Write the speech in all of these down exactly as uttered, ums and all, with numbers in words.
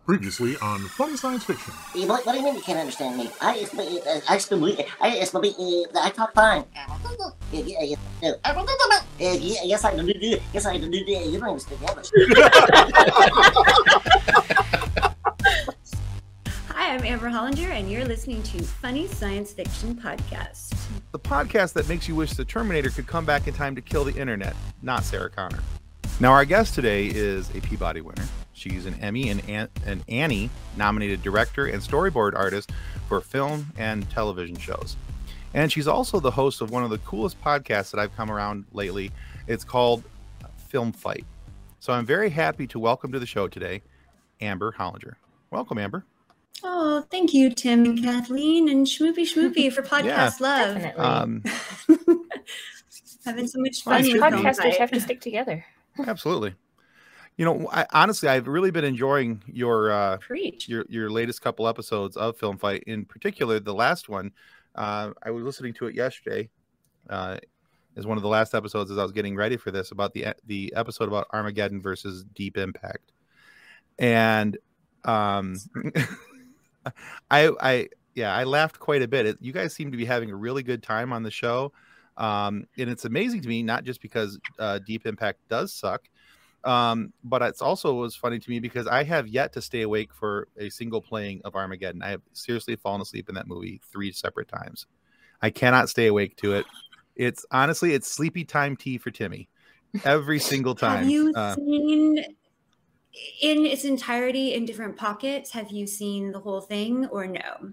Previously on Funny Science Fiction. What, what do you mean you can't understand me? I I speak I speak I talk fine. Yes, I do. Yes, I do. You don't understand English. Hi, I'm Amber Hollinger, and you're listening to Funny Science Fiction Podcast. The podcast that makes you wish the Terminator could come back in time to kill the internet, not Sarah Connor. Now, our guest today is a Peabody winner. She's an Emmy and An- an Annie-nominated director and storyboard artist for film and television shows. And she's also the host of one of the coolest podcasts that I've come around lately. It's called Film Fight. So I'm very happy to welcome to the show today, Amber Hollinger. Welcome, Amber. Oh, thank you, Tim and Kathleen and Schmoopy Schmoopy for podcast Yeah, love. Definitely. Um, Having so much fun. Nice with to Film Podcasters Fight. have to stick together. absolutely. You know, I, honestly, I've really been enjoying your uh, Preach. your your latest couple episodes of Film Fight. In particular, the last one. Uh, I was listening to it yesterday. Uh, as one of the last episodes as I was getting ready for this, about the the episode about Armageddon versus Deep Impact, and um, I I yeah I laughed quite a bit. It, you guys seem to be having a really good time on the show, um, and it's amazing to me, not just because uh, Deep Impact does suck. Um, but it's also was funny to me because I have yet to stay awake for a single playing of Armageddon. I have seriously fallen asleep in that movie three separate times. I cannot stay awake to it. It's honestly, it's sleepy time tea for Timmy every single time. Have you Uh, seen in its entirety in different pockets? Have you seen the whole thing or no?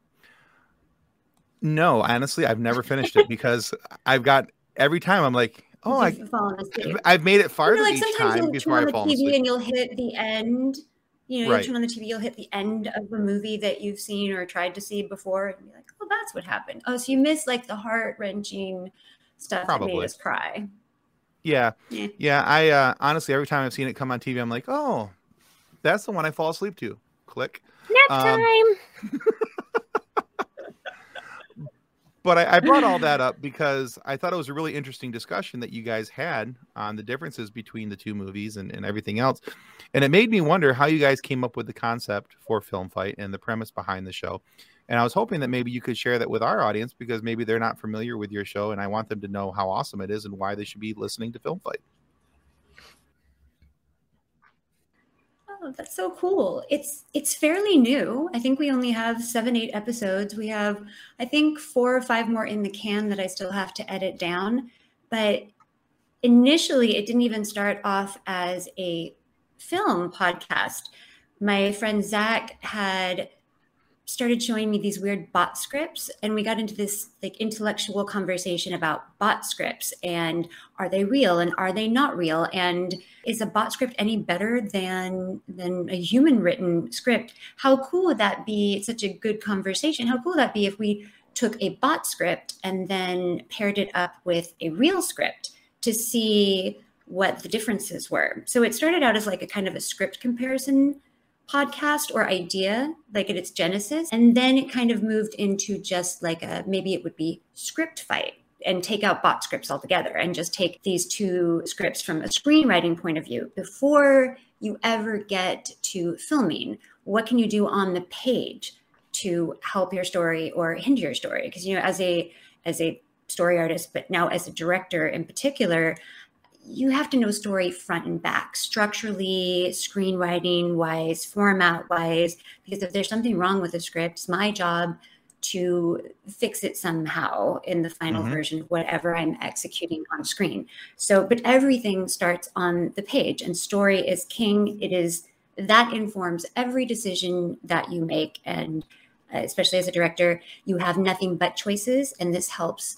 no, honestly, I've never finished it because I've got every time I'm like, oh, I, You've fallen asleep. I've made it You farther know, like each sometimes time you'll before turn I on fall the T V asleep. and you'll hit the end. You know, Right. you turn on the T V, you'll hit the end of a movie that you've seen or tried to see before, and be like, "Oh, that's what happened." Oh, so you missed like the heart wrenching stuff that Probably. made us cry. Yeah, Yeah. yeah. I uh, honestly, every time I've seen it come on T V, I'm like, oh, that's the one I fall asleep to. Click. Nap Um, time. But I, I brought all that up because I thought it was a really interesting discussion that you guys had on the differences between the two movies and, and everything else. And it made me wonder how you guys came up with the concept for Film Fight and the premise behind the show. And I was hoping that maybe you could share that with our audience because maybe they're not familiar with your show and I want them to know how awesome it is and why they should be listening to Film Fight. Oh, that's so cool. It's it's fairly new. I think we only have seven, eight episodes. We have, I think, four or five more in the can that I still have to edit down. But initially, it didn't even start off as a film podcast. My friend Zach had started showing me these weird bot scripts, and we got into this like intellectual conversation about bot scripts and are they real and are they not real, and is a bot script any better than than a human written script? How cool would that be? It's such a good conversation. How cool would that be if we took a bot script and then paired it up with a real script to see what the differences were? So it started out as like a kind of a script comparison podcast or idea, like at its genesis. And then it kind of moved into just like a, maybe it would be script fight and take out bot scripts altogether and just take these two scripts from a screenwriting point of view. Before you ever get to filming, what can you do on the page to help your story or hinder your story? Because, you know, as a, as a story artist, but now as a director in particular, you have to know story front and back, structurally, screenwriting wise, format wise, because if there's something wrong with the script, it's my job to fix it somehow in the final Mhm. version of whatever I'm executing on screen. So, but everything starts on the page, and story is king. It is, that informs every decision that you make. And uh, especially as a director, you have nothing but choices, and this helps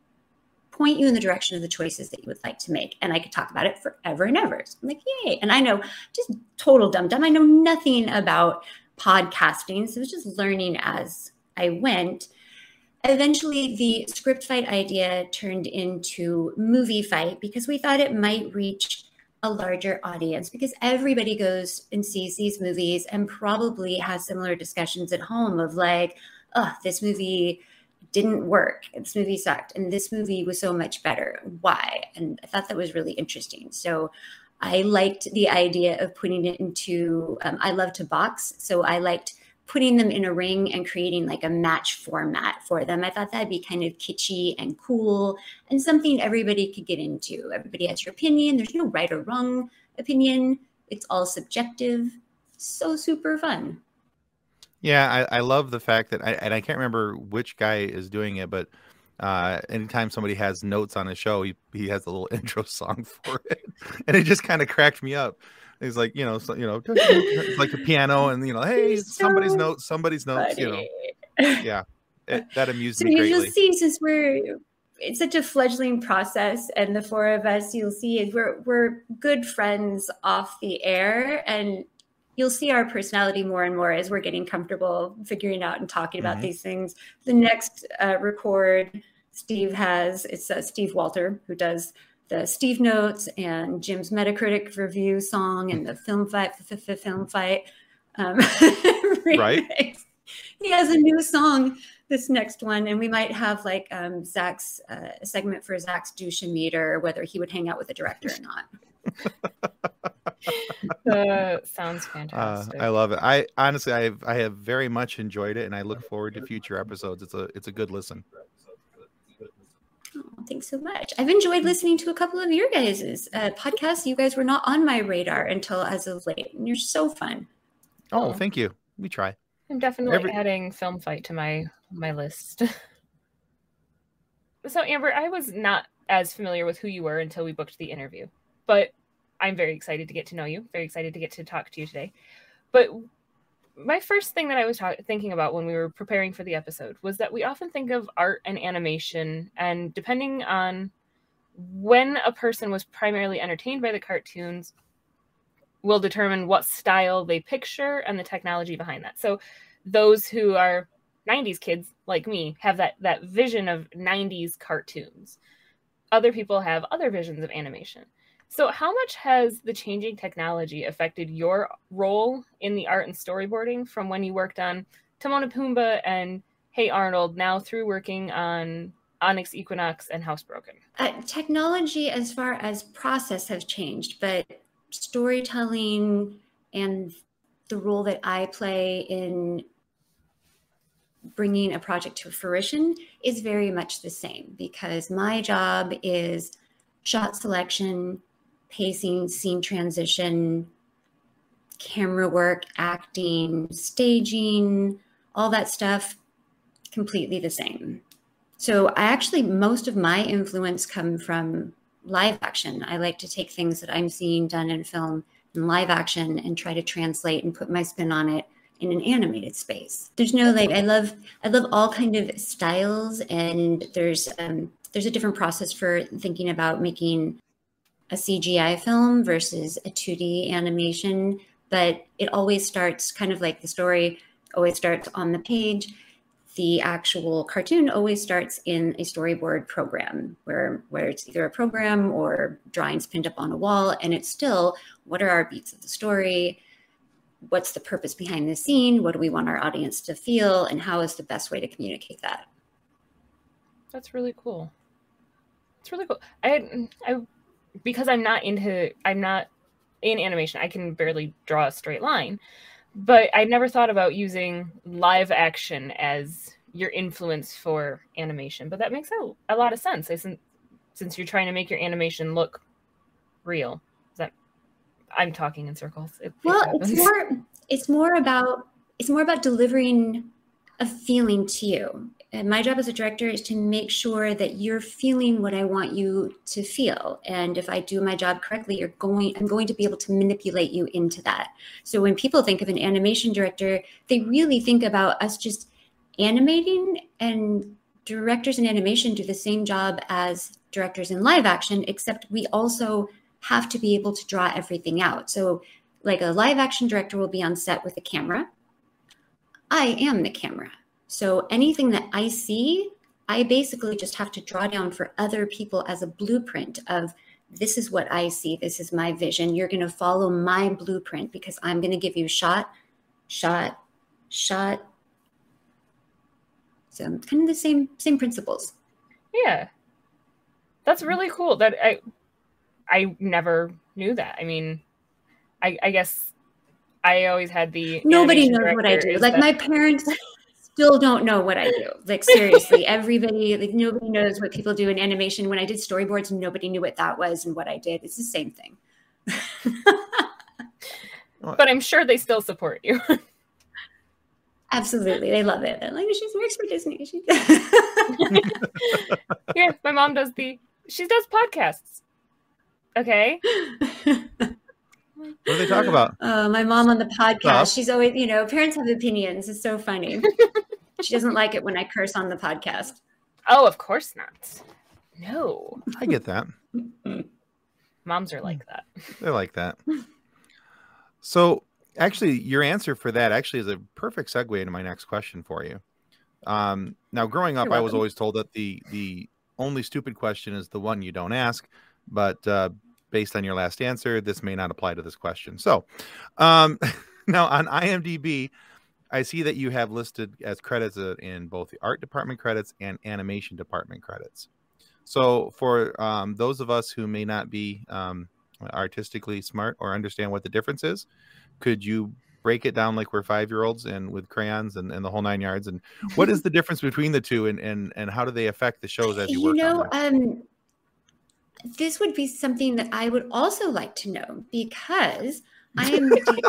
point you in the direction of the choices that you would like to make. And I could talk about it forever and ever. So I'm like, yay. And I know, just total dumb dumb. I know nothing about podcasting. So I was just learning as I went. Eventually, the script fight idea turned into movie fight because we thought it might reach a larger audience, because everybody goes and sees these movies and probably has similar discussions at home of like, oh, this movie didn't work. This movie sucked. And this movie was so much better. Why? And I thought that was really interesting. So I liked the idea of putting it into, um, I love to box. So I liked putting them in a ring and creating like a match format for them. I thought that'd be kind of kitschy and cool and something everybody could get into. Everybody has your opinion. There's no right or wrong opinion. It's all subjective. So super fun. Yeah, I, I love the fact that, I, and I can't remember which guy is doing it, but uh, anytime somebody has notes on a show, he, he has a little intro song for it. And it just kind of cracked me up. He's like, you know, so, you know, like a piano and, you know, hey, so somebody's notes, somebody's notes, funny. You know. Yeah, it, that amused so me greatly. You'll see, since we're, it's such a fledgling process, and the four of us, you'll see we're, we're good friends off the air, and you'll see our personality more and more as we're getting comfortable figuring out and talking about mm-hmm. these things. The next uh, record Steve has, it's uh, Steve Walter, who does the Steve Notes and Jim's Metacritic review song and the film fight, the film fight. Um, right. He has a new song, this next one, and we might have like um, Zach's uh, a segment for Zach's douche-meter, whether he would hang out with the director or not. uh, sounds fantastic. Uh, I love it. I honestly, I have, I have very much enjoyed it, and I look forward to future episodes. It's a, it's a good listen. Oh, thanks so much. I've enjoyed listening to a couple of your guys' uh, podcasts. You guys were not on my radar until as of late, and you're so fun. Oh, thank you. We try. I'm definitely Every... adding Film Fight to my my list. So, Amber, I was not as familiar with who you were until we booked the interview, but I'm very excited to get to know you. Very excited to get to talk to you today. But my first thing that I was ta- thinking about when we were preparing for the episode was that we often think of art and animation, and depending on when a person was primarily entertained by the cartoons will determine what style they picture and the technology behind that. So those who are nineties kids like me have that, that vision of nineties cartoons. Other people have other visions of animation. So how much has the changing technology affected your role in the art and storyboarding from when you worked on Timon and Pumbaa and Hey Arnold, now through working on Onyx Equinox and Housebroken? Uh, technology as far as process has changed, but storytelling and the role that I play in bringing a project to fruition is very much the same, because my job is shot selection, pacing, scene transition, camera work, acting, staging, all that stuff, completely the same. So I actually, most of my influence come from live action. I like to take things that I'm seeing done in film in live action and try to translate and put my spin on it in an animated space. There's no like, I love, I love all kind of styles, and there's um, there's a different process for thinking about making a C G I film versus a two D animation, but it always starts kind of like the story always starts on the page. The actual cartoon always starts in a storyboard program where, where it's either a program or drawings pinned up on a wall, and it's still, what are our beats of the story? What's the purpose behind the scene? What do we want our audience to feel? And how is the best way to communicate that? That's really cool. It's really cool. I, I, because I'm not into, I'm not in animation, I can barely draw a straight line. But I never thought about using live action as your influence for animation. But that makes a, a lot of sense. Since, since you're trying to make your animation look real. Is that, I'm talking in circles. It, well, it it's more it's more about it's more about delivering a feeling to you. And my job as a director is to make sure that you're feeling what I want you to feel. And if I do my job correctly, you're going, I'm going to be able to manipulate you into that. So when people think of an animation director, they really think about us just animating, and directors in animation do the same job as directors in live action, except we also have to be able to draw everything out. So like a live action director will be on set with a camera. I am the camera. So anything that I see, I basically just have to draw down for other people as a blueprint of, this is what I see, this is my vision. You're going to follow my blueprint because I'm going to give you shot, shot, shot. So it's kind of the same same principles. Yeah. That's really cool. That I I never knew that. I mean, I, I guess I always had the nobody knows what I do. Like that... my parents still don't know what I do. Like seriously, everybody, like nobody knows what people do in animation. When I did storyboards, nobody knew what that was and what I did. It's the same thing. But I'm sure they still support you. Absolutely. They love it. They're like, she's works for Disney. She yeah, my mom does the, she does podcasts. Okay. What do they talk about? Uh, my mom on the podcast, Stuff. She's always, you know, parents have opinions. It's so funny. She doesn't like it when I curse on the podcast. Oh, of course not. No. I get that. Moms are like that. They're like that. So actually, your answer for that actually is a perfect segue into my next question for you. Um, now, growing up, You're I was welcome. always told that the the only stupid question is the one you don't ask. But uh, based on your last answer, this may not apply to this question. So um, now on IMDb, I see that you have listed as credits in both the art department credits and animation department credits. So for um, those of us who may not be um, artistically smart or understand what the difference is, could you break it down like we're five-year-olds and with crayons and, and the whole nine yards? And what is the difference between the two, and, and, and how do they affect the shows as you, You work know, on them? um, this would be something that I would also like to know, because I am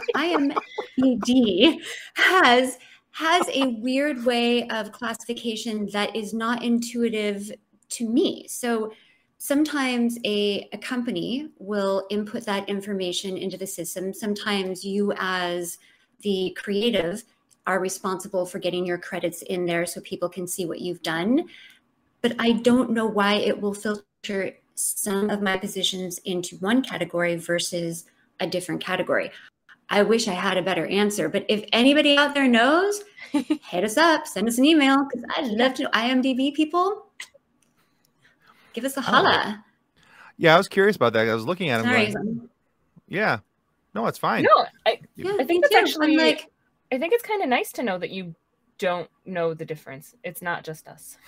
IMDb has has a weird way of classification that is not intuitive to me. So sometimes a, a company will input that information into the system. Sometimes you as the creative are responsible for getting your credits in there so people can see what you've done. But I don't know why it will filter some of my positions into one category versus a different category. I wish I had a better answer, but if anybody out there knows, hit us up, send us an email, because I'd love to know. IMDb people, give us a holla. Yeah, I was curious about that. I was looking at him Sorry. going, yeah, no, it's fine. No, I, Yeah, I think me that's too. actually, I'm like, I think it's kind of nice to know that you don't know the difference. It's not just us.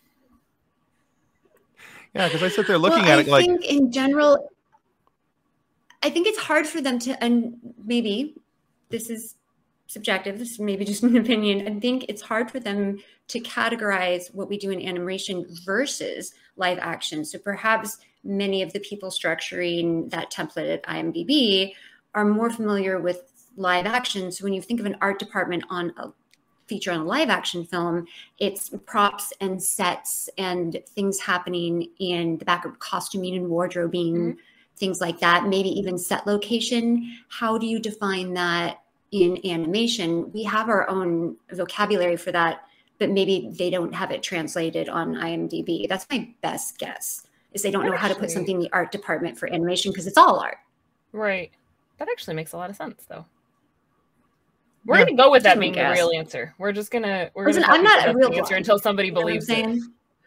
Yeah, because I sit there looking well, at it I like, think in general, I think it's hard for them to, and maybe this is subjective, this is maybe just an opinion. I think it's hard for them to categorize what we do in animation versus live action. So perhaps many of the people structuring that template at IMDb are more familiar with live action. So when you think of an art department on a feature on a live action film, it's props and sets and things happening in the background, costuming and wardrobing, mm-hmm. things like that, maybe even set location. How do you define that in animation? We have our own vocabulary for that, but maybe they don't have it translated on IMDb. That's my best guess, is they don't know how to put something in the art department for animation because it's all art. Right. That actually makes a lot of sense, though. We're yeah. gonna go with that being the real answer. We're just gonna we're Listen, gonna I'm not a real answer one. Until somebody you know believes it.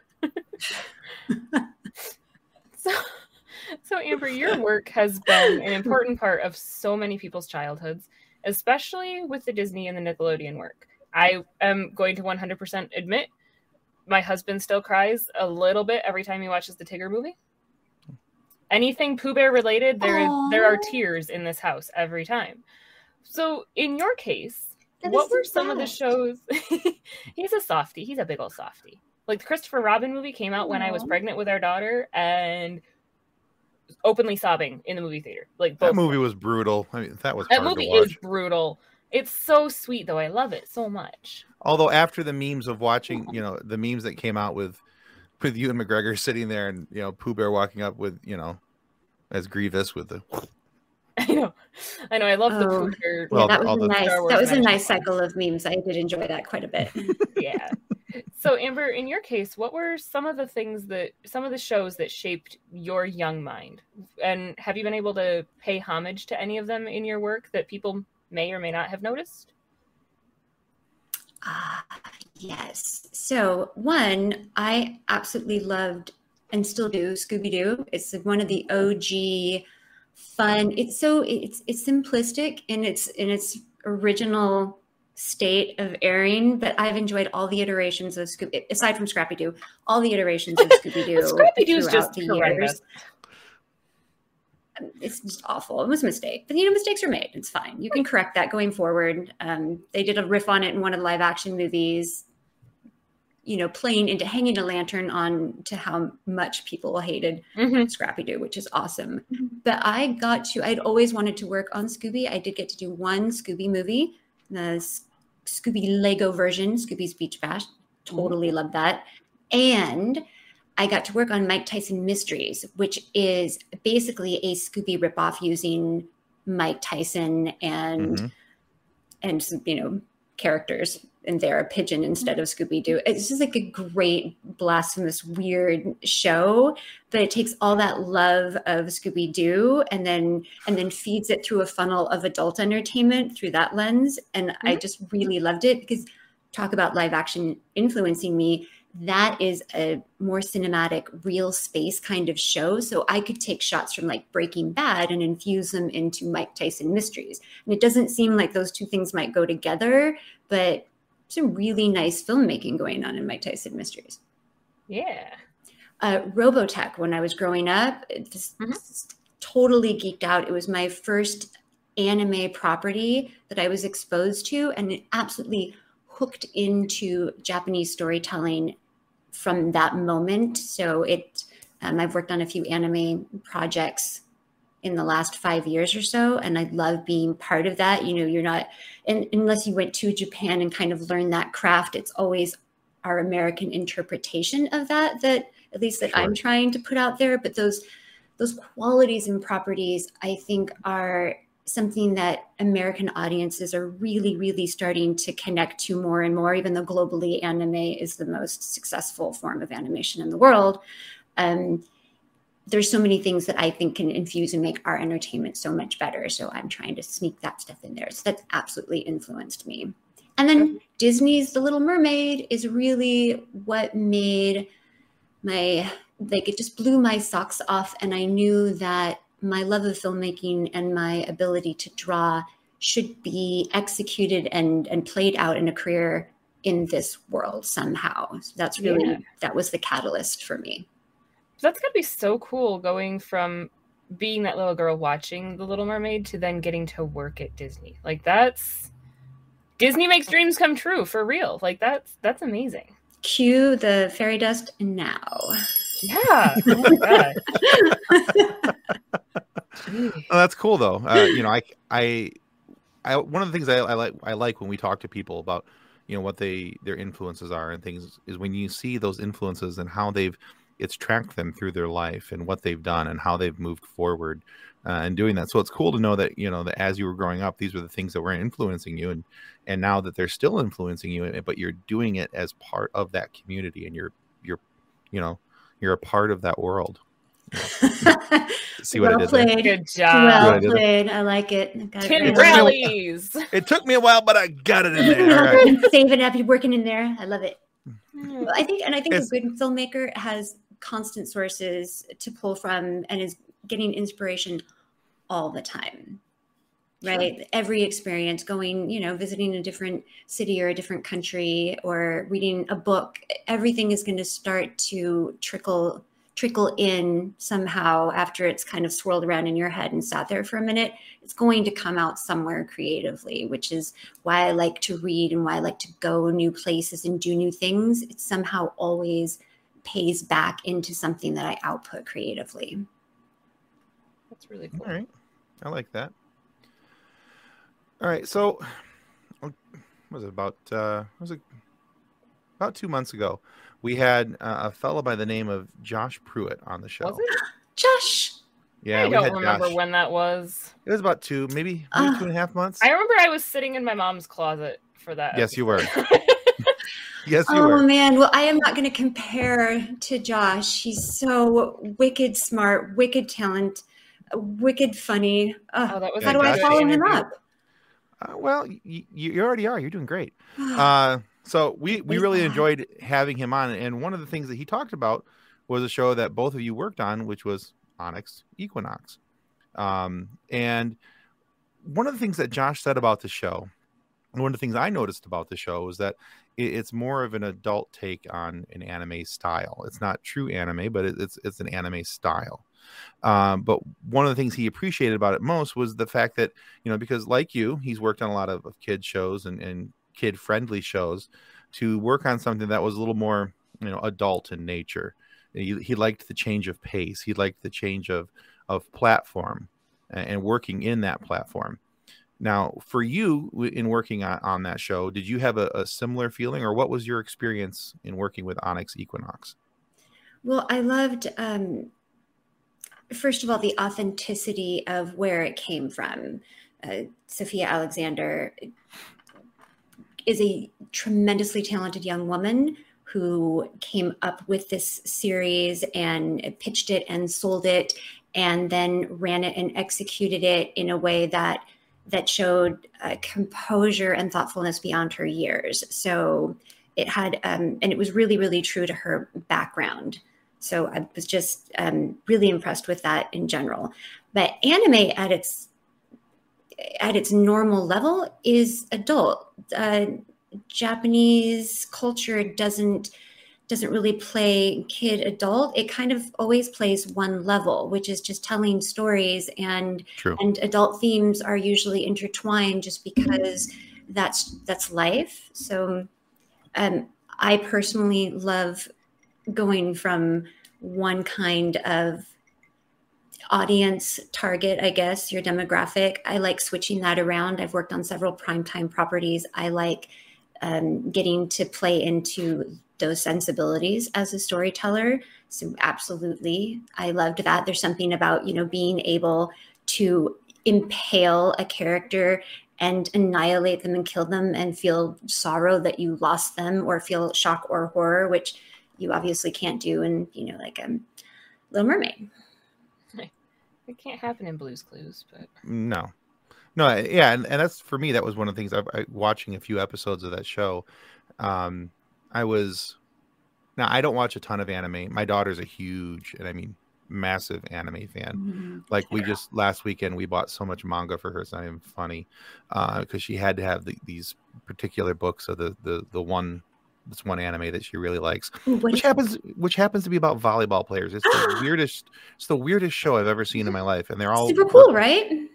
so, so Amber, your work has been an important part of so many people's childhoods, especially with the Disney and the Nickelodeon work. I am going to one hundred percent admit, my husband still cries a little bit every time he watches the Tigger movie. Anything Pooh Bear related, there Aww. there are tears in this house every time. So in your case, that what were some bad. of the shows? He's a softie. He's a big old softie. Like the Christopher Robin movie came out Aww. when I was pregnant with our daughter and openly sobbing in the movie theater. Like that movie was brutal. I mean, that was that hard movie to watch. is brutal. It's so sweet though. I love it so much. Although after the memes of watching, you know, the memes that came out with with Ewan McGregor sitting there and, you know, Pooh Bear walking up with, you know, as Grievous with the I know, I know. I love oh, the Pooh Bear. Yeah, that was a the nice. That was a nice cycle of memes. I did enjoy that quite a bit. Yeah. So Amber, in your case, what were some of the things that some of the shows that shaped your young mind? And have you been able to pay homage to any of them in your work that people may or may not have noticed? Ah, uh, yes. So one, I absolutely loved and still do Scooby-Doo. It's one of the O G fun. It's so it's it's simplistic in its in its original state of airing, but I've enjoyed all the iterations of Scooby, aside from Scrappy-Doo, all the iterations of Scooby-Doo. Scrappy-Doo's just the horrendous. years. it's just awful. It was a mistake, but you know, mistakes are made. It's fine. You can correct that going forward. Um, they did a riff on it in one of the live action movies, you know, playing into hanging a lantern on to how much people hated Mm-hmm. Scrappy-Doo, which is awesome. But I got to, I'd always wanted to work on Scooby. I did get to do one Scooby movie, the S- Scooby Lego version, Scooby's Beach Bash. Totally loved that. And I got to work on Mike Tyson Mysteries, which is basically a Scooby ripoff using Mike Tyson and Mhm. and some, you know, characters in there, a pigeon instead of Scooby-Doo. It's just like a great, blasphemous, weird show, but it takes all that love of Scooby-Doo and then and then feeds it through a funnel of adult entertainment through that lens. And I just really loved it because talk about live action influencing me. That is a more cinematic, real space kind of show. So I could take shots from like Breaking Bad and infuse them into Mike Tyson Mysteries. And it doesn't seem like those two things might go together, but some really nice filmmaking going on in Mike Tyson Mysteries. Yeah. Uh, Robotech, when I was growing up, it just, Mhm. just totally geeked out. It was my first anime property that I was exposed to, and it absolutely hooked into Japanese storytelling from that moment. So it, um, I've worked on a few anime projects in the last five years or so, and I love being part of that. You know, you're not, and unless you went to Japan and kind of learned that craft, it's always our American interpretation of that, that at least that Sure. I'm trying to put out there. But those, those qualities and properties, I think, are something that American audiences are really, really starting to connect to more and more, even though globally anime is the most successful form of animation in the world. Um, there's so many things that I think can infuse and make our entertainment so much better. So I'm trying to sneak that stuff in there. So that's absolutely influenced me. And then Disney's The Little Mermaid is really what made my, like, it just blew my socks off. And I knew that my love of filmmaking and my ability to draw should be executed and, and played out in a career in this world somehow. So that's really, Yeah. that was the catalyst for me. That's gotta be so cool going from being that little girl watching The Little Mermaid to then getting to work at Disney. Like that's Disney makes dreams come true for real. Like that's that's amazing. Cue the fairy dust now. Yeah. Oh my god. Jeez. Oh, that's cool though. Uh, you know, I, I, I, one of the things I, I like, I like when we talk to people about, you know, what they, their influences are and things is when you see those influences and how they've, it's tracked them through their life and what they've done and how they've moved forward uh, and doing that. So it's cool to know that, you know, that as you were growing up, these were the things that were influencing you. And, and now that they're still influencing you, but you're doing it as part of that community and you're, you're, you know, you're a part of that world. See what Well I did played. there? Good job. Well I did played. I like it. Got it Tin right. rallies. It took me a while, but I got it in there. All right. Been saving up, you're working in there. I love it. Well, I think, and I think It's- a good filmmaker has constant sources to pull from and is getting inspiration all the time. Right. Every experience, going, you know, visiting a different city or a different country or reading a book, everything is going to start to trickle trickle in somehow after it's kind of swirled around in your head and sat there for a minute. It's going to come out somewhere creatively, which is why I like to read and why I like to go new places and do new things. It somehow always pays back into something that I output creatively. That's really cool. All right. I like that. All right. So, what was it about? Uh, was it about two months ago? We had uh, a fellow by the name of Josh Pruitt on the show. Was it? Josh. Yeah, I we don't had remember Josh. when that was. It was about two, maybe, maybe Uh, two and a half months. I remember I was sitting in my mom's closet for that. Yes, you were. episode. Yes, you Oh were. man, well, I am not going to compare to Josh. He's so wicked smart, wicked talent, wicked funny. Ugh, Oh, that was Yeah, how do I Josh- follow him interview. up? Uh, well, you, you already are. You're doing great. Uh, so we, we really enjoyed having him on. And one of the things that he talked about was a show that both of you worked on, which was Onyx Equinox. Um, and one of the things that Josh said about the show, and one of the things I noticed about the show was that it, it's more of an adult take on an anime style. It's not true anime, but it, it's it's an anime style. Um, but one of the things he appreciated about it most was the fact that, you know, because like you, he's worked on a lot of, of kid shows and, and kid friendly shows, to work on something that was a little more, you know, adult in nature. He, he liked the change of pace. He liked the change of, of platform and, and working in that platform. Now, for you in working on, on that show, did you have a, a similar feeling, or what was your experience in working with Onyx Equinox? Well, I loved, um, first of all, the authenticity of where it came from. Uh, Sophia Alexander is a tremendously talented young woman who came up with this series and pitched it and sold it, and then ran it and executed it in a way that that showed uh, composure and thoughtfulness beyond her years. So it had, um, and it was really, really true to her background. So I was just um, really impressed with that in general. But anime at its at its normal level is adult. Uh, Japanese culture doesn't doesn't really play kid adult. It kind of always plays one level, which is just telling stories, and True. and adult themes are usually intertwined just because that's that's life. So um, I personally love going from one kind of audience target, I guess, your demographic. I like switching that around. I've worked on several primetime properties. I like um, getting to play into those sensibilities as a storyteller. So absolutely, I loved that. There's something about, you know, being able to impale a character and annihilate them and kill them and feel sorrow that you lost them, or feel shock or horror, which you obviously can't do in, you know, like um, Little Mermaid. It can't happen in Blue's Clues, but No, no, yeah, and, and that's, for me, that was one of the things. I, I watching a few episodes of that show. Um, I was now I don't watch a ton of anime. My daughter's a huge, and I mean massive anime fan. Mm-hmm. Like we just last weekend we bought so much manga for her. It's not even funny, because uh, she had to have the, these particular books of the the the one. This one anime that she really likes, What which happens, which happens to be about volleyball players. It's the weirdest, it's the weirdest show I've ever seen in my life, and they're all super cool, right?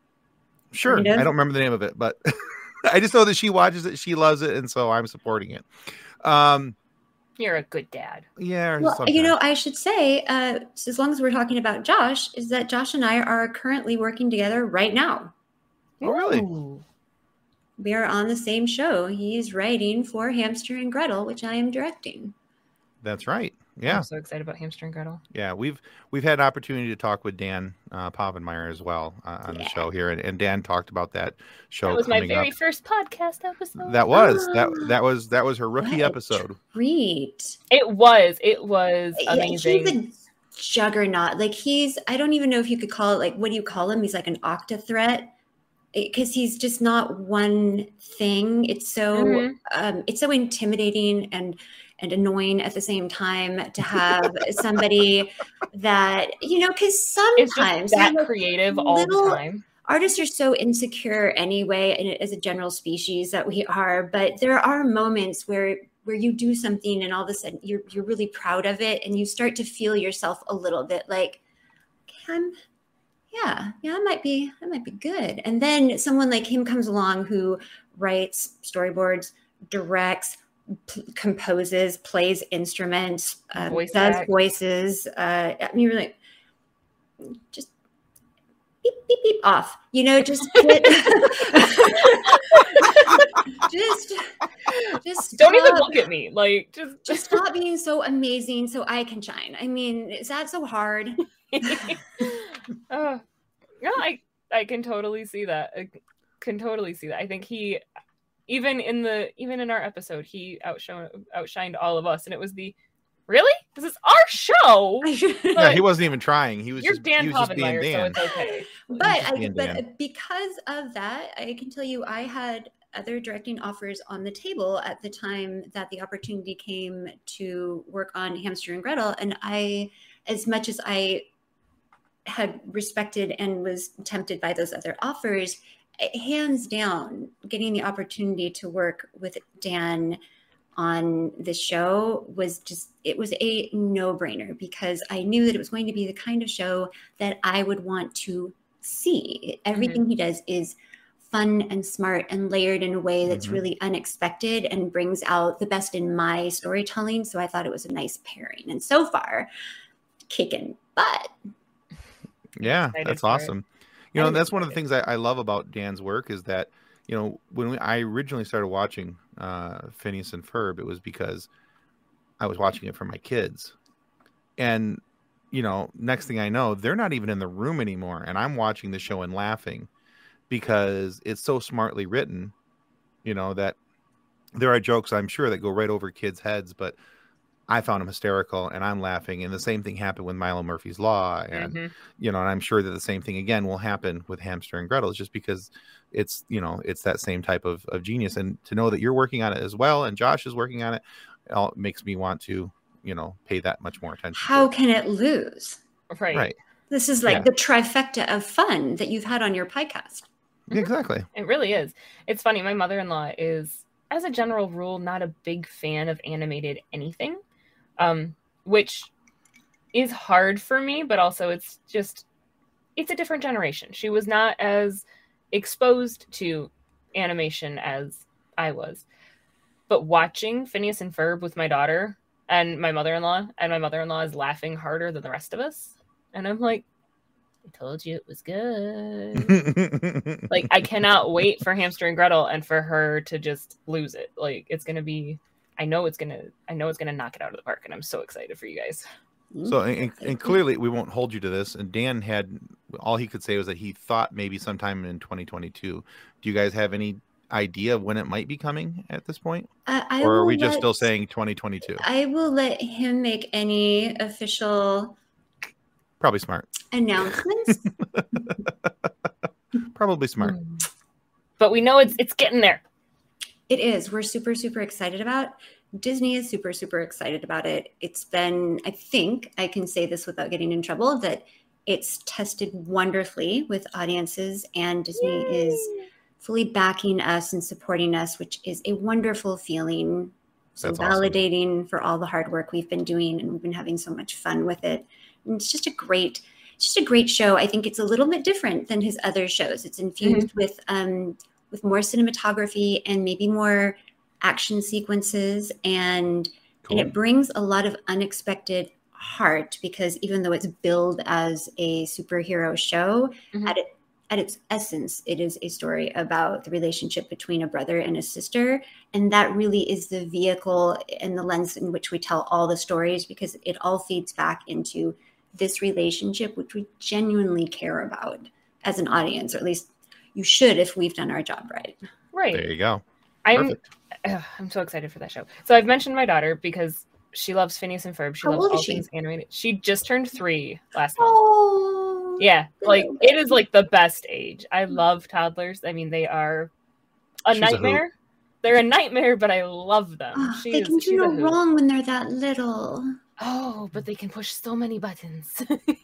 Sure, Kind of. I don't remember the name of it, but I just know that she watches it, she loves it, and so I'm supporting it. Um, you're a good dad. Yeah, Well, sometimes. you know, I should say, uh, so as long as we're talking about Josh, is that Josh and I are currently working together right now. Oh, really? Ooh. We are on the same show. He's writing for Hamster and Gretel, which I am directing. That's right. Yeah, I'm so excited about Hamster and Gretel. yeah. We've we've had an opportunity to talk with Dan uh, Povenmire as well uh, on Yeah. the show here, and, and Dan talked about that show. That was my coming very up. first podcast episode. That was that Ah, that was that was her rookie what a episode. treat. It was. It was Yeah, amazing. he's a juggernaut. Like he's, I don't even know if you could call it, like, what do you call him? He's like an octa threat, because he's just not one thing. It's so Mhm. um, it's so intimidating and and annoying at the same time to have somebody that, you know, because It's sometimes just that you know, creative all little- the time. artists are so insecure anyway, and as a general species that we are, but there are moments where where you do something and all of a sudden you're you're really proud of it, and you start to feel yourself a little bit like, I'm yeah, yeah, I might be, I might be good. And then someone like him comes along who writes storyboards, directs, p- composes, plays instruments, um, Voice does act. voices. Uh, I mean, you're like, just beep, beep, beep off, you know, just get, just, just Don't even stop- look at me. Like just just stop being so amazing so I can shine. I mean, is that so hard? uh, no, I I can totally see that. I can totally see that. I think he, even in the even in our episode, he outshone outshined all of us, and it was the really this is our show. Yeah, But he wasn't even trying. He was you're just Dan he was just being Povenmire, so Dan. it's okay. But Just I, being but Dan. because of that, I can tell you I had other directing offers on the table at the time that the opportunity came to work on Hamster and Gretel, and I, as much as I had respected and was tempted by those other offers, hands down, getting the opportunity to work with Dan on this show was just, it was a no-brainer because I knew that it was going to be the kind of show that I would want to see. Everything mm-hmm. he does is fun and smart and layered in a way that's mm-hmm. really unexpected and brings out the best in my storytelling. So I thought it was a nice pairing. And so far, kicking butt. Yeah, that's awesome. You know, that's one of the things I, I love about Dan's work is that, you know, when we, I originally started watching uh, Phineas and Ferb, it was because I was watching it for my kids. And, you know, next thing I know, they're not even in the room anymore. And I'm watching the show and laughing because it's so smartly written, you know, that there are jokes, I'm sure, that go right over kids' heads, but I found them hysterical and I'm laughing. And the same thing happened with Milo Murphy's Law. And, mm-hmm. you know, and I'm sure that the same thing again will happen with Hamster and Gretel, just because it's, you know, it's that same type of, of genius. And to know that you're working on it as well, and Josh is working on it, it all makes me want to, you know, pay that much more attention. How can it lose? Right. Right. This is like Yeah. the trifecta of fun that you've had on your podcast. Exactly. It really is. It's funny. My mother-in-law is, as a general rule, not a big fan of animated anything, um, which is hard for me, but also it's just, it's a different generation. She was not as exposed to animation as I was. But watching Phineas and Ferb with my daughter and my mother-in-law, and my mother-in-law is laughing harder than the rest of us. And I'm like, I told you it was good. Like, I cannot wait for Hamster and Gretel and for her to just lose it. Like, it's going to be, I know it's going to, I know it's going to knock it out of the park. And I'm so excited for you guys. So, and, and clearly we won't hold you to this. And Dan had, all he could say was that he thought maybe sometime in twenty twenty-two. Do you guys have any idea of when it might be coming at this point? Uh, I or are will we just let- still saying twenty twenty-two? I will let him make any official Probably smart. announcements. Probably smart. But we know it's it's getting there. It is. We're super, super excited about. Disney is super, super excited about it. It's been, I think I can say this without getting in trouble, that it's tested wonderfully with audiences, and Disney Yay. is fully backing us and supporting us, which is a wonderful feeling. So That's awesome. validating for all the hard work we've been doing, and we've been having so much fun with it. And it's just a great, it's just a great show. I think it's a little bit different than his other shows. It's infused Mm-hmm. with um, with more cinematography and maybe more action sequences, and Cool. and it brings a lot of unexpected heart, because even though it's billed as a superhero show, Mhm. at it at its essence, it is a story about the relationship between a brother and a sister. And that really is the vehicle and the lens in which we tell all the stories, because it all feeds back into this relationship, which we genuinely care about as an audience, or at least you should if we've done our job right. Right. There you go. I'm Perfect. ugh, I'm so excited for that show. So I've mentioned my daughter because she loves Phineas and Ferb. She How loves old is all she? things animated. She just turned three last month. Oh, Yeah, good like little it is like the best age. I love toddlers. I mean, they are a She's a hoot. nightmare. They're a nightmare, but I love them. Oh, She they is, can she's do a no hoot. wrong when they're that little. Oh, but they can push so many buttons.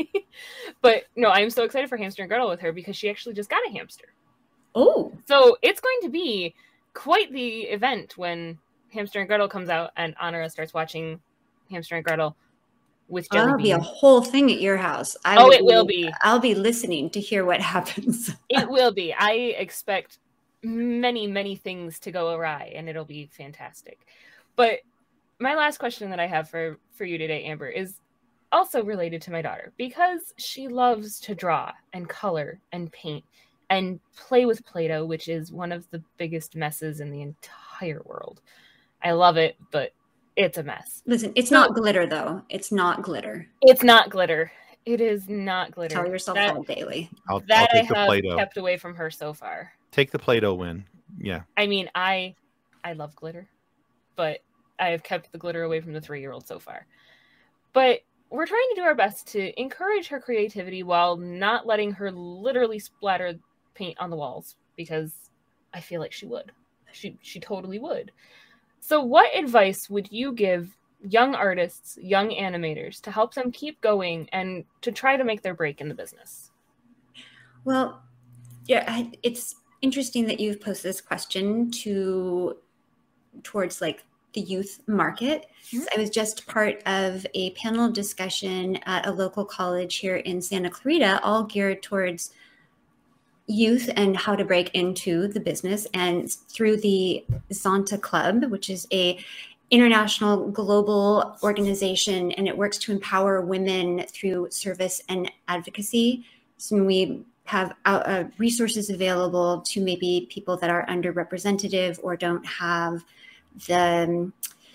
But no, I'm so excited for Hamster and Gretel with her because she actually just got a hamster. Oh, So it's going to be quite the event when Hamster and Gretel comes out and Honora starts watching Hamster and Gretel with Jelly that'll be a Bean. whole thing at your house. I Oh, would it will be. I'll be listening to hear what happens. It will be. I expect many, many things to go awry, and it'll be fantastic. But my last question that I have for, for you today, Amber, is also related to my daughter, because she loves to draw and color and paint and play with Play-Doh, which is one of the biggest messes in the entire world. I love it, but it's a mess. Listen, it's So- not glitter though. It's not glitter. It's not glitter. It is not glitter. Tell yourself that, that daily. I'll, I'll that I take the have Play-Doh. kept away from her so far. Take the Play-Doh win. Yeah. I mean, I I love glitter, but I have kept the glitter away from the three-year-old so far. But we're trying to do our best to encourage her creativity while not letting her literally splatter paint on the walls, because I feel like she would. She she totally would. So what advice would you give young artists, young animators, to help them keep going and to try to make their break in the business? Well, yeah, I- it's interesting that you've posed this question to towards like the youth market. So I was just part of a panel discussion at a local college here in Santa Clarita, all geared towards youth and how to break into the business. And through the Zonta Club, which is a international global organization, and it works to empower women through service and advocacy. So we have uh, resources available to maybe people that are underrepresented or don't have the,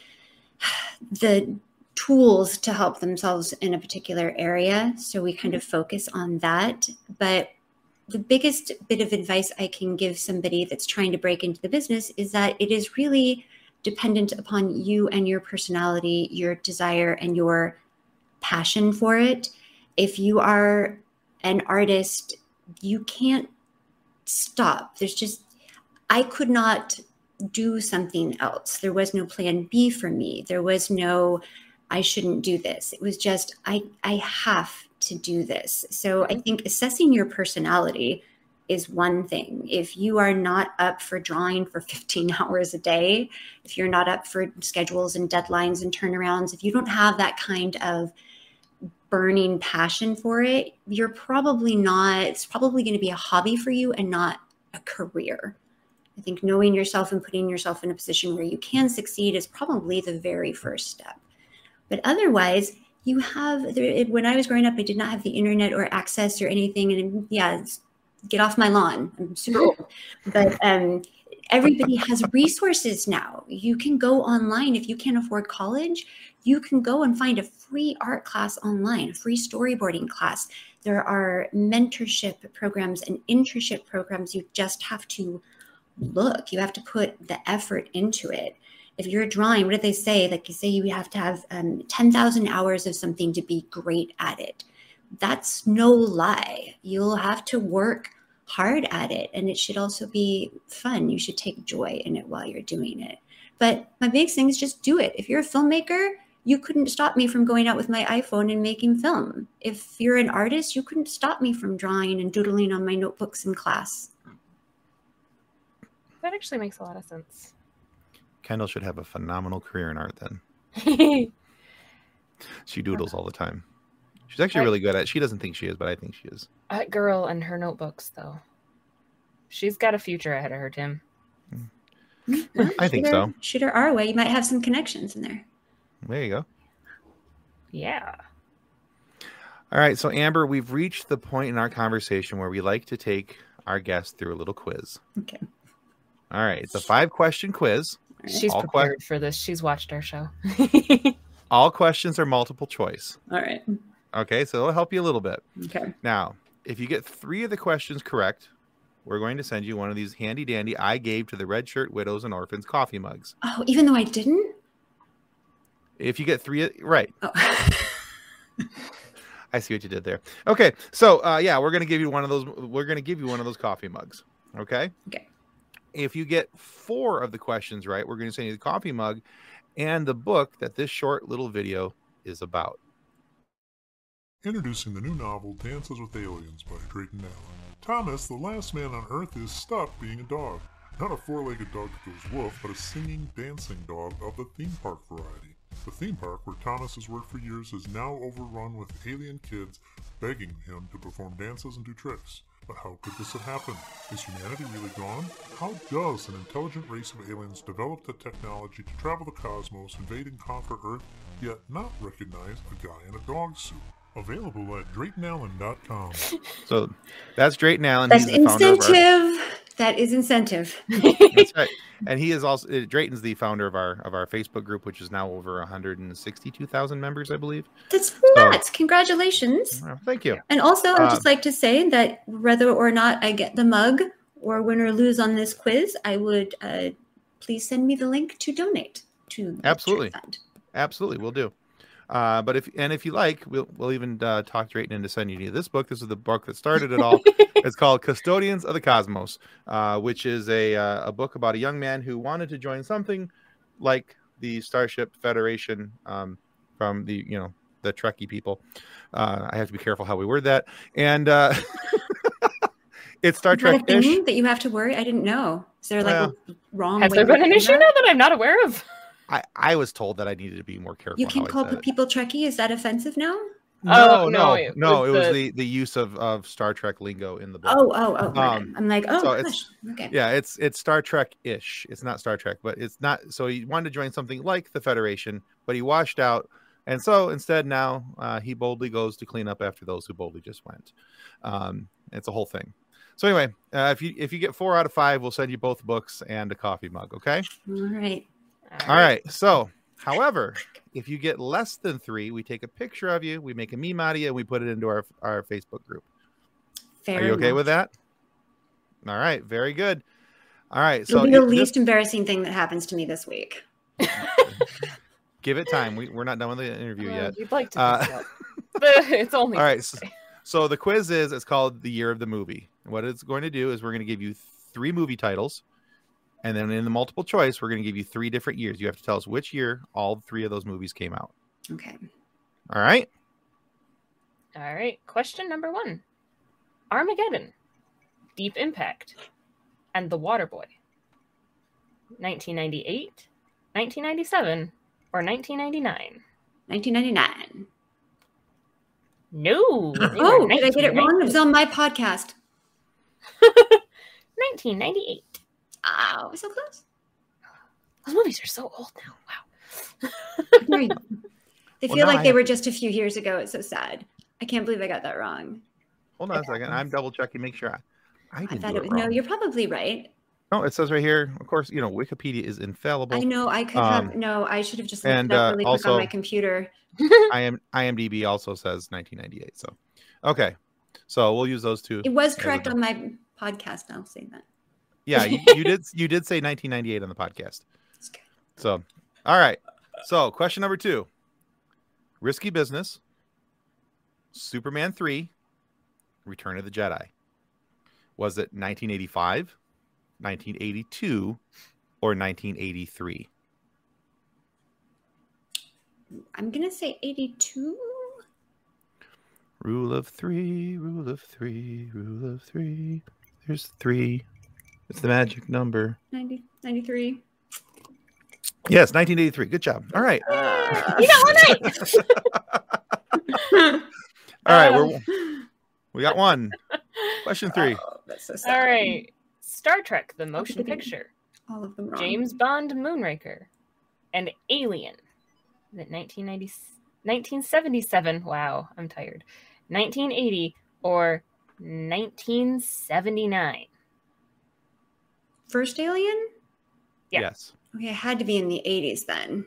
the tools to help themselves in a particular area. So we kind of focus on that. But the biggest bit of advice I can give somebody that's trying to break into the business is that it is really dependent upon you and your personality, your desire, and your passion for it. If you are an artist, you can't stop. There's just, I could not do something else. There was no plan B for me. There was no, I shouldn't do this. It was just, I, I have to do this. So I think assessing your personality is one thing. If you are not up for drawing for fifteen hours a day, if you're not up for schedules and deadlines and turnarounds, if you don't have that kind of burning passion for it, you're probably not, it's probably going to be a hobby for you and not a career. I think knowing yourself and putting yourself in a position where you can succeed is probably the very first step. But otherwise, you have, when I was growing up, I did not have the internet or access or anything. And yeah, it's, get off my lawn. I'm super old. But um, everybody has resources now. You can go online. If you can't afford college, you can go and find a free art class online, a free storyboarding class. There are mentorship programs and internship programs. You just have to look. You have to put the effort into it. If you're drawing, what do they say? Like you say you have to have um, ten thousand hours of something to be great at it. That's no lie. You'll have to work hard at it, and it should also be fun. You should take joy in it while you're doing it. But my biggest thing is just do it. If you're a filmmaker, you couldn't stop me from going out with my iPhone and making film. If you're an artist, you couldn't stop me from drawing and doodling on my notebooks in class. That actually makes a lot of sense. Kendall should have a phenomenal career in art then. She doodles all the time. She's actually really good at it. She doesn't think she is, but I think she is. That girl and her notebooks, though. She's got a future ahead of her, Tim. Well, I think shoot her, so. Shoot her our way. You might have some connections in there. There you go. Yeah. All right. So, Amber, we've reached the point in our conversation where we like to take our guests through a little quiz. Okay. All right. It's a five-question quiz. Right. She's All prepared que- for this. She's watched our show. All questions are multiple choice. All right. Okay. So, it'll help you a little bit. Okay. Now, if you get three of the questions correct, we're going to send you one of these handy-dandy I gave to the Red Shirt Widows and Orphans coffee mugs. Oh, even though I didn't? If you get three, right. Oh. I see what you did there. Okay, so uh, yeah, we're gonna give you one of those. We're gonna give you one of those coffee mugs. Okay. Okay. If you get four of the questions right, we're gonna send you the coffee mug and the book that this short little video is about. Introducing the new novel Dances with Aliens by Drayton Allen. Thomas, the last man on Earth, is stuck being a dog. Not a four-legged dog that goes woof, but a singing, dancing dog of the theme park variety. The theme park, where Thomas has worked for years, is now overrun with alien kids begging him to perform dances and do tricks. But how could this have happened? Is humanity really gone? How does an intelligent race of aliens develop the technology to travel the cosmos, invade and conquer Earth, yet not recognize a guy in a dog suit? Available at Drayton Allen dot com. So that's Drayton Allen. That's He's the founder of our- incentive. That is incentive. That's right. And he is also uh, Drayton's the founder of our of our Facebook group, which is now over one hundred sixty-two thousand members, I believe. That's nuts. Congratulations. Oh, thank you. And also, I'd Uh, just like to say that whether or not I get the mug or win or lose on this quiz, I would uh, please send me the link to donate to the Absolutely. Tree Fund. Absolutely, we'll do. Uh, but if and if you like, we'll we'll even uh, talk Drayton into sending you this book. This is the book that started it all. It's called Custodians of the Cosmos, uh, which is a uh, a book about a young man who wanted to join something like the Starship Federation um, from the you know the Trekkie people. Uh, I have to be careful how we word that. And uh, it's Star Is that a Trek-ish. thing that you have to worry? I didn't know. Is there like Well, a wrong Has way there to been an do issue that? now that I'm not aware of? I, I was told that I needed to be more careful. You how can I call said it. people Trekkie. Is that offensive now? No, Oh, no, no, no, it no. was It was the- the, the use of, of Star Trek lingo in the book. Oh, oh, oh. my Um, bad. I'm like, oh, so gosh. it's- Okay. Yeah, it's it's Star Trek-ish. It's not Star Trek, but it's not. So he wanted to join something like the Federation, but he washed out, and so instead now uh, he boldly goes to clean up after those who boldly just went. Um, it's a whole thing. So anyway, uh, if you if you get four out of five, we'll send you both books and a coffee mug. Okay. All right. All right. So, however, if you get less than three, we take a picture of you, we make a meme out of you, and we put it into our our Facebook group. Fair Are you okay enough. with that? All right. Very good. All right. It'll So be the it- least embarrassing thing that happens to me this week. this- give it time. We, we're not done with the interview Well, yet. You'd like to Uh, think so. But it's only All right. So, Thursday. so the quiz is it's called the year of the movie. What it's going to do is we're going to give you three movie titles. And then in the multiple choice, we're going to give you three different years. You have to tell us which year all three of those movies came out. Okay. All right. All right. Question number one: Armageddon, Deep Impact, and The Waterboy. nineteen ninety-eight, nineteen ninety-seven, or nineteen ninety-nine? nineteen ninety-nine. No. they were Oh, did I get it wrong? It was on my podcast. nineteen ninety-eight. Oh, so close. Those movies are so old now. Wow. Right. They Well, feel now like I they have- were just a few years ago. It's so sad. I can't believe I got that wrong. Hold on a second. I'm double checking. Make sure I, I I didn't thought do it it was wrong. no. You're probably right. No, it says right here. Of course, you know Wikipedia is infallible. I know. I could have Um, no. I should have just looked and, it up uh, really quick also- on my computer. I am IMDb also says nineteen ninety-eight. So, okay, so we'll use those two. It was as a correct bit. on my podcast. I'll say that. Yeah, you, you did. You did say nineteen ninety-eight on the podcast. It's good. So, all right. So, question number two: Risky Business, Superman three, Return of the Jedi. Was it nineteen eighty-five, nineteen eighty-two, or nineteen eighty-three? I'm gonna say eighty-two. Rule of three, rule of three, rule of three. There's three. It's the magic number. ninety, ninety-three. Yes, nineteen eighty-three. Good job. All right. You got one right. All right. Um, We're, we got one. Question three. Oh, that's so sad. All right. Star Trek: The Motion Picture, All of them wrong. James Bond: Moonraker, and Alien. Is it nineteen ninety, nineteen seventy-seven? Wow, I'm tired. nineteen eighty or nineteen seventy-nine? First Alien. Yeah. Yes. Okay, it had to be in the eighties then.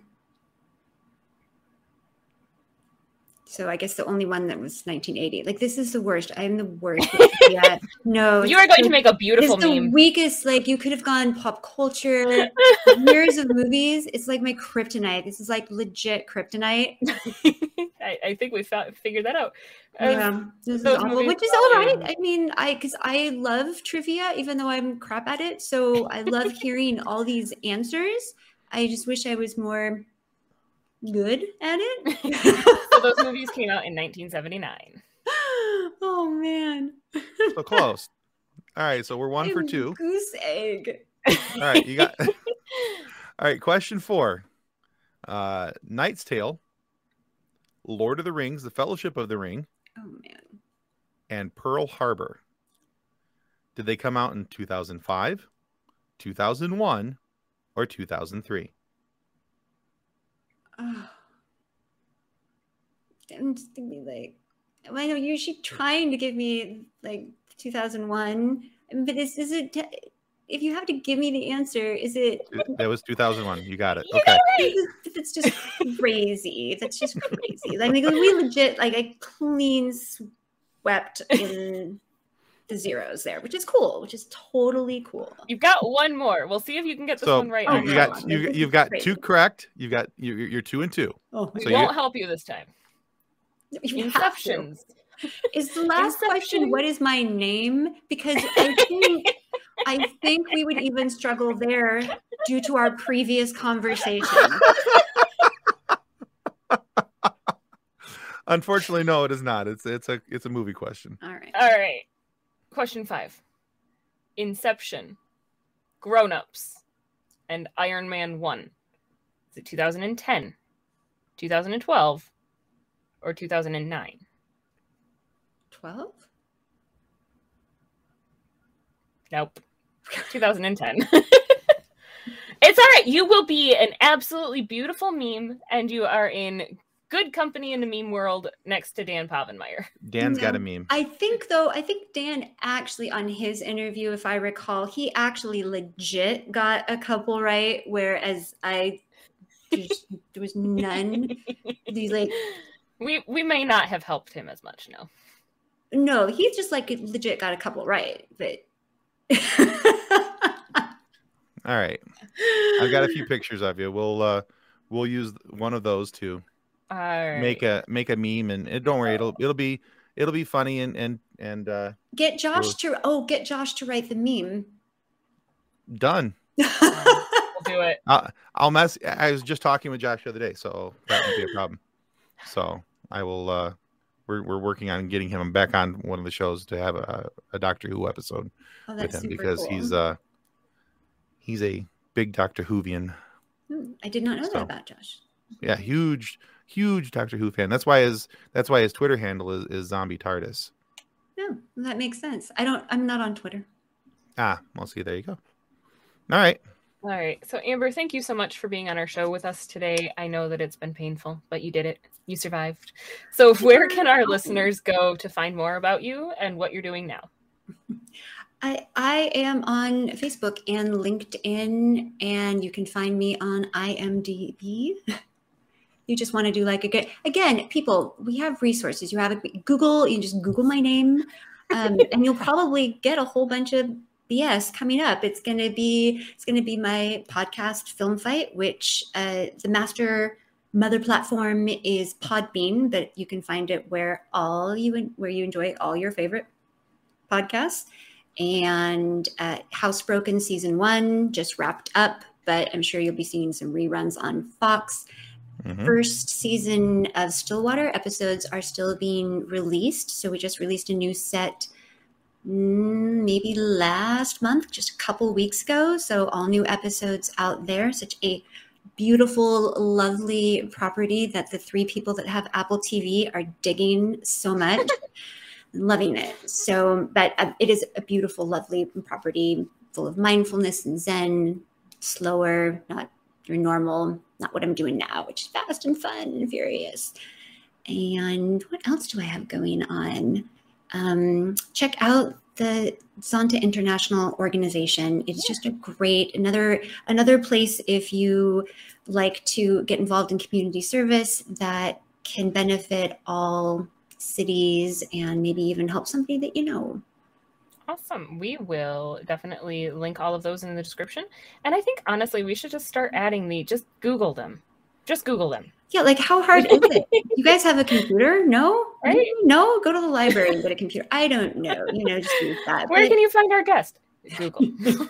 So I guess the only one that was nineteen eighty. Like this is the worst. I am the worst. Yeah. No. You it's are going so- to make a It's beautiful the meme. weakest. Like you could have gone pop culture, years of movies. It's like my kryptonite. This is like legit kryptonite. I, I think we found, figured that out. Uh, Yeah, this is those awful, movies which is are all right. awesome. I mean, I because I love trivia, even though I'm crap at it. So I love hearing all these answers. I just wish I was more good at it. So those movies came out in nineteen seventy-nine. Oh man, So close. All right. So we're one for I'm two. Goose egg. All right. You got. All right. Question four. Uh, Knight's Tale, Lord of the Rings, The Fellowship of the Ring, Oh man, and Pearl Harbor. Did they come out in two thousand five, two thousand one, or two thousand three? oh. I'm just gonna be like, I know you're usually trying to give me like two thousand one, but is is it? If you have to give me the answer, is it? That was two thousand one. You got it. You Okay. If it's just crazy, that's just crazy. Like, like we legit, like I clean swept in the zeros there, which is cool, which is totally cool. You've got one more. We'll see if you can get this So one right. Oh, or you not. got God. you, This you've is got crazy. two correct. You've got you you're two and two. Oh, We So won't you- help you this time. you have to. Inceptions. Is the last Inception. question what is my name? Because I think I think we would even struggle there due to our previous conversation. Unfortunately, no, it is not. It's it's a it's a movie question. All right. All right. Question five. Inception, Grown Ups, and Iron Man one. Is it two thousand ten, two thousand twelve, or two thousand nine? twelve? Nope. two thousand ten. It's all right. You will be an absolutely beautiful meme, and you are in good company in the meme world next to Dan Povenmire. Dan's No. got a meme. I think, though, I think Dan actually on his interview, if I recall, he actually legit got a couple right, whereas I just, there was none. These like, We we may not have helped him as much, no. no, he just like legit got a couple right, but. All right. I've got a few pictures of you. We'll uh we'll use one of those to All right. make a make a meme, and it, don't worry, it'll it'll be it'll be funny and and and uh Get Josh to oh, get Josh to write the meme. done. We'll do it. I'll, I'll mess. I was just talking with Josh the other day, so that won't be a problem. So I will. uh We're we're working on getting him back on one of the shows to have a, a Doctor Who episode Oh, with that's him super because cool. he's uh he's a big Doctor Whovian. Hmm, I did not know So. that about Josh. Yeah, huge huge Doctor Who fan. That's why his that's why his Twitter handle is, is Zombie TARDIS. No, that makes sense. I don't. I'm not on Twitter. Ah, well, see, there you go. All right. All right. So, Amber, thank you so much for being on our show with us today. I know that it's been painful, but you did it. You survived. So, where can our listeners go to find more about you and what you're doing now? I I am on Facebook and LinkedIn, and you can find me on I M D B. You just want to do like a good again, people. We have resources. You have a Google. You just Google my name, um, and you'll probably get a whole bunch of B S coming up. It's gonna be it's gonna be my podcast Film Fight, which uh, the master mother platform is Podbean, but you can find it where all you where you enjoy all your favorite podcasts. And uh, Housebroken season one just wrapped up, but I'm sure you'll be seeing some reruns on Fox. Mhm. First season of Stillwater episodes are still being released. So we just released a new set mm, maybe last month, just a couple weeks ago. So all new episodes out there. Such a beautiful, lovely property that the three people that have Apple T V are digging so much. Loving it. So, but uh, it is a beautiful, lovely property full of mindfulness and Zen, slower, not your normal, not what I'm doing now, which is fast and fun and furious. And what else do I have going on? Um, check out the Zonta International Organization. It's just a great, another, another place if you like to get involved in community service that can benefit all cities and maybe even help somebody that you know. Awesome. We will definitely link all of those in the description. And I think, honestly, we should just start adding the, just Google them. Just Google them. Yeah, like how hard is it? You guys have a computer? No? Right? No? Go to the library and get a computer. I don't know. You know, just use that. Where But- can you find our guest? Google.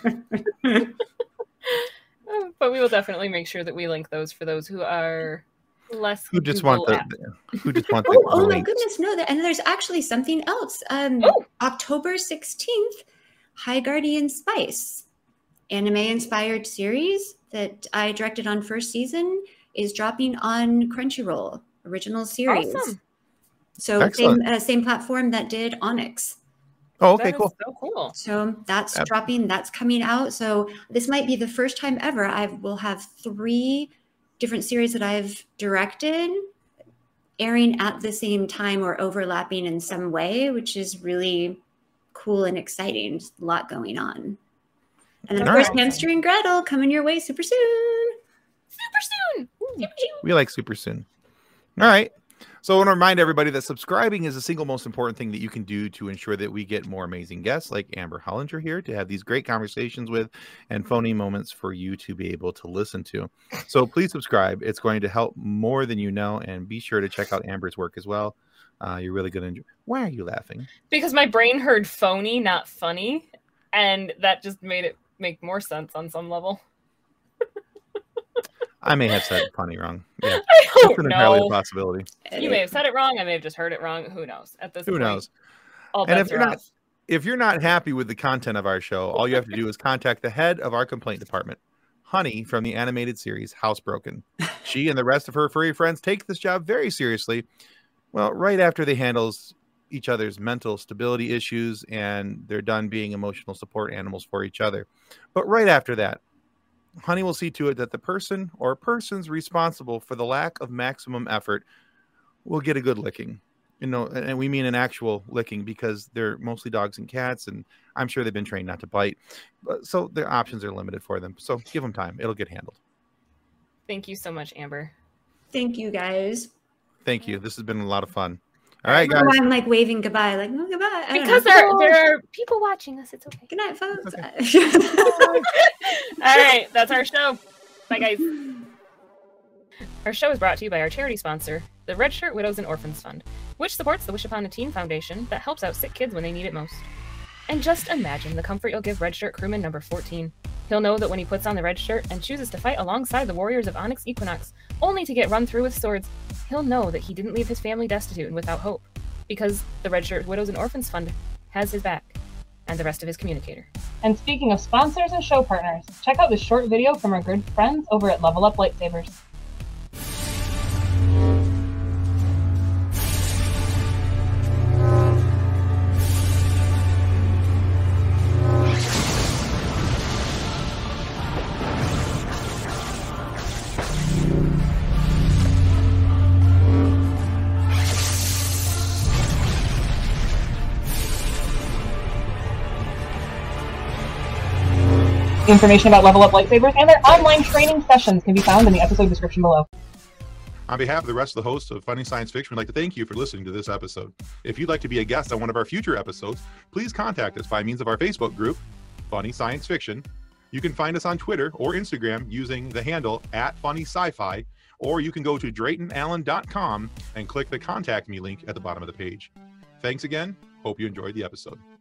But we will definitely make sure that we link those for those who are less Who just Google want the, app. the- who just want the, Oh, oh the my links. goodness, no. That, and there's actually something else. Um, Oh. October sixteenth, High Guardian Spice, anime-inspired series that I directed on first season, is dropping on Crunchyroll, original series. Awesome. So same, Excellent. uh, same platform that did Onyx. Oh, okay, That is cool. so cool. So that's Yep. dropping, that's coming out. So this might be the first time ever I will have three different series that I've directed airing at the same time or overlapping in some way, which is really cool and exciting. Just a lot going on. And then, of All course, right. Hamster and Gretel coming your way super soon. Super soon. Super soon. We like super soon. All right. So I want to remind everybody that subscribing is the single most important thing that you can do to ensure that we get more amazing guests like Amber Hollinger here to have these great conversations with and phony moments for you to be able to listen to. So please subscribe. It's going to help more than you know. And be sure to check out Amber's work as well. Uh, you're really going to enjoy. Why are you laughing? Because my brain heard phony, not funny. And that just made it make more sense on some level. I may have said funny wrong. Yeah, I that's don't an entirely know. possibility. You may have said it wrong. I may have just heard it wrong. Who knows? At this Who point, knows? all And if bets you're are not- off. If you're not happy with the content of our show, all you have to do is contact the head of our complaint department, Honey from the animated series Housebroken. She and the rest of her furry friends take this job very seriously. Well, right after they handle each other's mental stability issues and they're done being emotional support animals for each other. But right after that, Honey will see to it that the person or persons responsible for the lack of maximum effort will get a good licking. You know, and we mean an actual licking because they're mostly dogs and cats, and I'm sure they've been trained not to bite. But, so their options are limited for them. So give them time. It'll get handled. Thank you so much, Amber. Thank you, guys. Thank you. This has been a lot of fun. All right, guys. Oh, I'm like waving goodbye, like, oh, goodbye. I don't Because know. there, there are people watching us. It's okay. Good night, folks. All right, that's our show. Bye, guys. Our show is brought to you by our charity sponsor, the Red Shirt Widows and Orphans Fund, which supports the Wish Upon a Teen Foundation that helps out sick kids when they need it most. And just imagine the comfort you'll give Red Shirt crewman number fourteen. He'll know that when he puts on the red shirt and chooses to fight alongside the warriors of Onyx Equinox, only to get run through with swords, he'll know that he didn't leave his family destitute and without hope, because the Red Shirt Widows and Orphans Fund has his back, and the rest of his communicator. And speaking of sponsors and show partners, check out this short video from our good friends over at Level Up Lightsabers. Information about Level Up Lightsabers and their online training sessions can be found in the episode description below. On behalf of the rest of the hosts of Funny Science Fiction, we'd like to thank you for listening to this episode. If you'd like to be a guest on one of our future episodes, please contact us by means of our Facebook group, Funny Science Fiction. You can find us on Twitter or Instagram using the handle at Funny Sci-Fi, or you can go to drayton allen dot com and click the Contact Me link at the bottom of the page. Thanks again. Hope you enjoyed the episode.